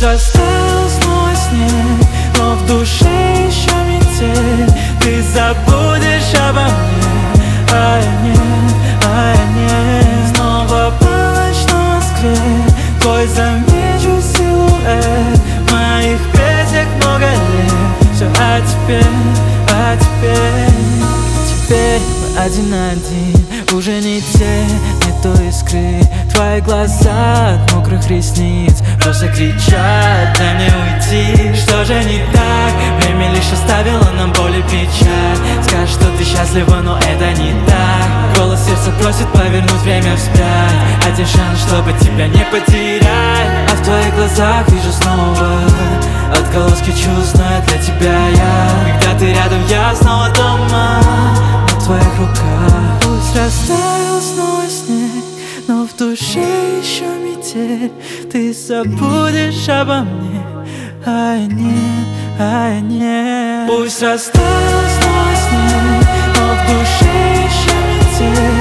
Пусть растаял снова снег, но в душе еще метель. Ты забудешь обо мне, а я нет, а я нет. Снова полночь на Москве, твой замечу силуэт. В моих песнях много лет. Все теперь мы один на один. Уже не те, не той искры. Твои глаза от мокрых ресниц просто кричат: дай мне уйти. Что же не так? Время лишь оставило нам боль и печаль. Скажешь, что ты счастлива, но это не так. Голос сердца просит повернуть время вспять. Один шанс, чтобы тебя не потерять. А в твоих глазах вижу снова отголоски чувств, но для тебя я. Когда ты рядом, я снова дома, на твоих руках. Пусть растаял снова снег, но в душе еще метель. Ты забудешь обо мне, а я нет, а я нет. Пусть растаял снова снег, но в душе еще метель.